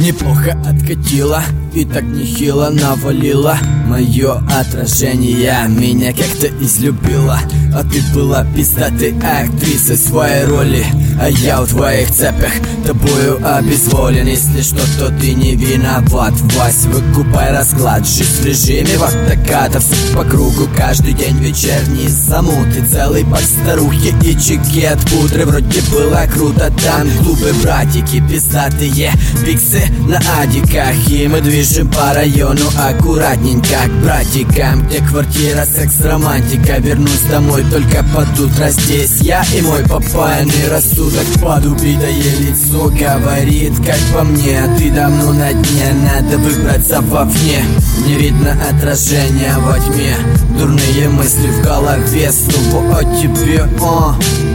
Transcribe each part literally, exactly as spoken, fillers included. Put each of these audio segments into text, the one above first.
Неплохо откатила и так нехило навалила. Мое отражение меня как-то излюбила. А ты была пиздатой актрисой своей роли, а я в твоих цепях тобою обезволен. Если что, то ты не виноват, Вась, выкупай расклад. Жизнь в режиме вот такая-то, все по кругу, каждый день вечерние замуты. Целый пак старухи и чекет пудры. Вроде было круто, там клубы, братики пиздатые, пиксы на адиках. И мы движем по району аккуратненько к братикам, где квартира, секс, романтика. Вернусь домой только под утро, здесь я и мой попаянный рассудок. Под убитое лицо говорит, как по мне, а ты давно на дне, надо выбраться вовне. Не видно отражения во тьме, дурные мысли в голове снова о тебе, о.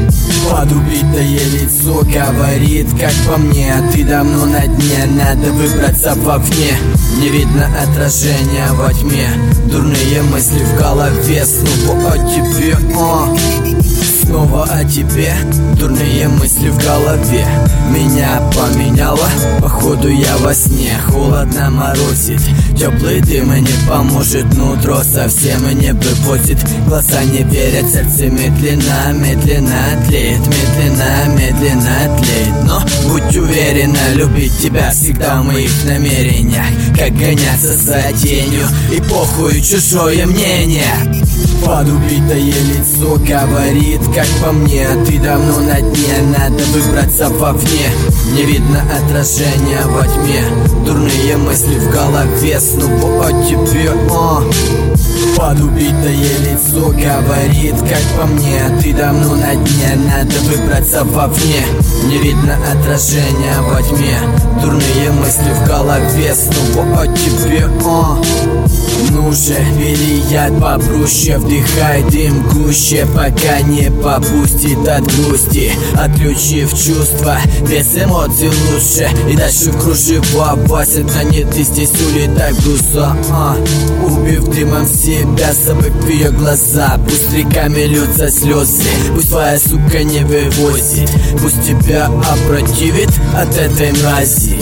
Под убитое лицо говорит, как по мне, а ты давно на дне, надо выбраться вовне. Не видно отражения во тьме, дурные мысли в голове снова о тебе, о. Снова о тебе, дурные мысли в голове. Меня поменяло, походу я во сне. Холодно морозит, теплый дым не поможет. Нутро совсем не выводит, глаза не верят, сердце медленно, медленно тлеет. Медленно, медленно тлеет. Но будь уверена, любить тебя всегда в моих намерениях. Как гоняться за тенью и похуй чужое мнение. Под убитое лицо говорит, как по мне, а ты давно на дне, надо выбраться вовне. Не видно отражения во тьме, дурные мысли в голове снова о тебе, о. Под убитое лицо говорит, как по мне, а ты давно на дне, надо выбраться вовне. Не видно отражения во тьме, дурные мысли в голове снова о тебе, о. Ну же, бери яд попроще, вдыхай дым гуще, пока не попустит от грусти. Отключив чувства, без эмоций лучше, и дальше в кружево Вася, да нет, ты здесь улетай в груза, а. Убив дымом себя, забыв ее глаза, пусть реками льются слезы, пусть твоя сука не вывозит, пусть тебя опротивит от этой мрази.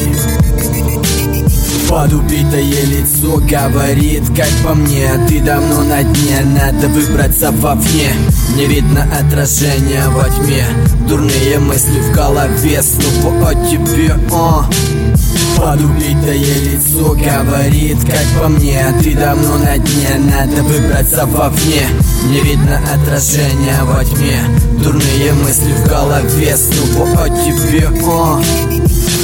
Под убитое лицо говорит, как по мне, а ты давно на дне, надо выбраться вовне. Не видно отражения во тьме, дурные мысли в голове снова о тебе, о. Под убитое лицо говорит, как по мне, а ты давно на дне, надо выбраться вовне. Не видно отражения во тьме, дурные мысли в голове снова о тебе, о.